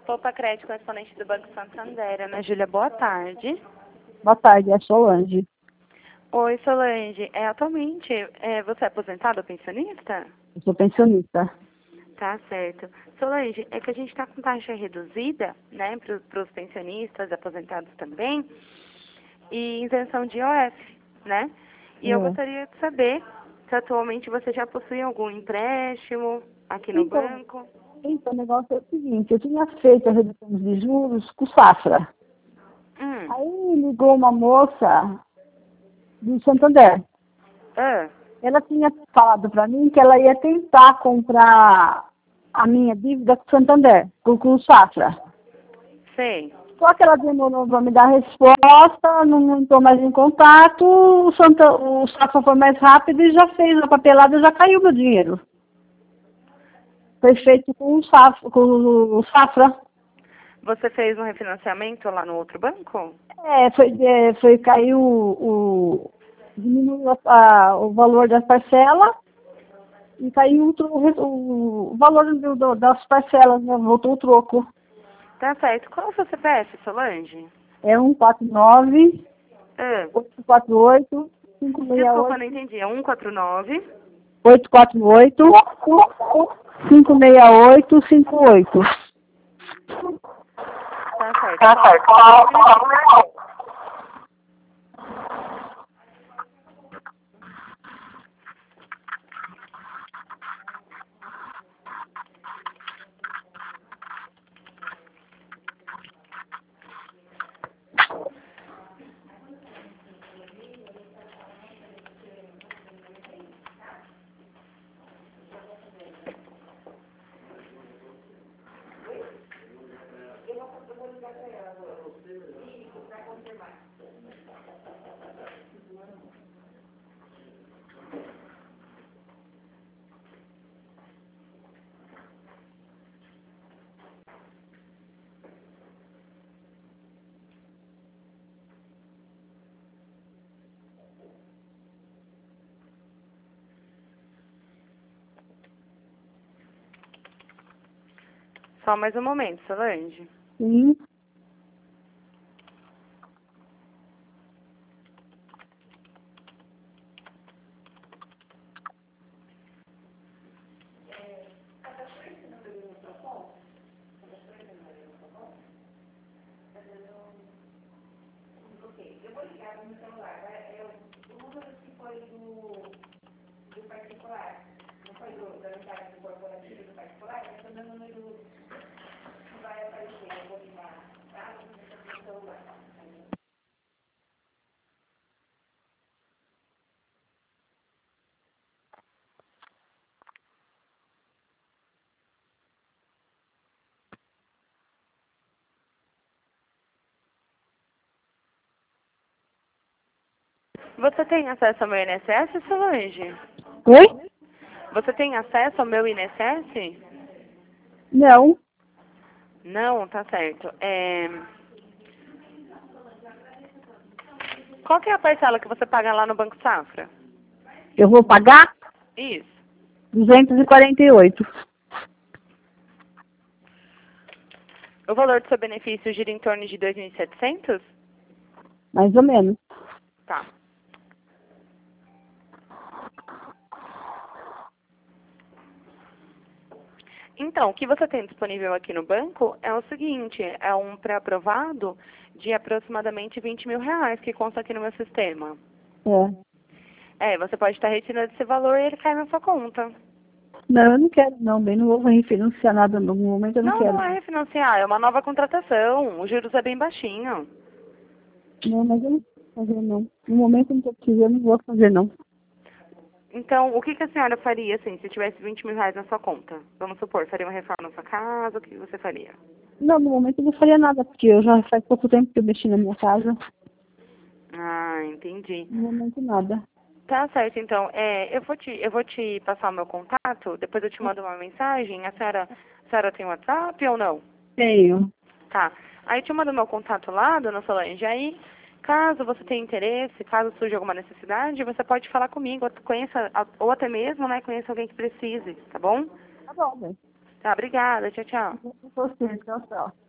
Poupa Crédito, correspondente do Banco Santander. Ana Júlia, boa tarde. Boa tarde, é Solange. Oi, Solange. Atualmente, você é aposentado ou pensionista? Eu sou pensionista. Tá certo. Solange, é que a gente está com taxa reduzida, né, para os pensionistas, aposentados também, e isenção de IOF, né? E eu gostaria de saber se atualmente você já possui algum empréstimo aqui no banco. Então, o negócio é o seguinte, eu tinha feito a redução de juros com o Safra. Aí ligou uma moça do Santander. Ela tinha falado para mim que ela ia tentar comprar a minha dívida com o Santander, com o Safra. Sei. Só que ela demorou para me dar a resposta, não estou mais em contato, o Safra foi mais rápido e já fez a papelada, já caiu meu dinheiro. Foi feito com o Safra. Você fez um refinanciamento lá no outro banco? Diminuiu o valor das parcelas e caiu o valor das parcelas, né? Voltou o troco. Tá certo. Qual é o seu CPF, Solange? É 149 848 568. Desculpa, não entendi. É 149 848 568 58. Tá certo. Tá certo. Só mais um momento, Solange. Sim. Você tem acesso ao meu INSS, Solange? Oi? Você tem acesso ao meu INSS? Não. Não, tá certo. Qual que é a parcela que você paga lá no Banco Safra? Eu vou pagar Isso. 248. O valor do seu benefício gira em torno de 2.700? Mais ou menos. Tá. Então, o que você tem disponível aqui no banco é o seguinte, é um pré-aprovado de aproximadamente R$ 20.000 que consta aqui no meu sistema. Você pode estar retirando esse valor e ele cai na sua conta. Não, eu não quero não, bem, não vou refinanciar nada no momento, eu não quero. Não é refinanciar, é uma nova contratação, os juros é bem baixinho. Não, mas eu não vou fazer não. No momento eu não estou precisando, não vou fazer não. Então, o que a senhora faria, assim, se tivesse R$ 20.000 na sua conta? Vamos supor, faria uma reforma na sua casa, o que você faria? Não, no momento eu não faria nada, porque eu já faz pouco tempo que eu mexi na minha casa. Ah, entendi. No momento nada. Tá certo, então, eu vou te passar o meu contato, depois eu te mando uma mensagem. A senhora tem WhatsApp ou não? Tenho. Tá. Aí eu te mando meu contato lá, dona Solange, aí, caso você tenha interesse, caso surja alguma necessidade, você pode falar comigo, ou até mesmo, né, conheça alguém que precise, tá bom? Tá bom, velho. Tá, obrigada. Tchau, tchau. Você, tchau, tchau.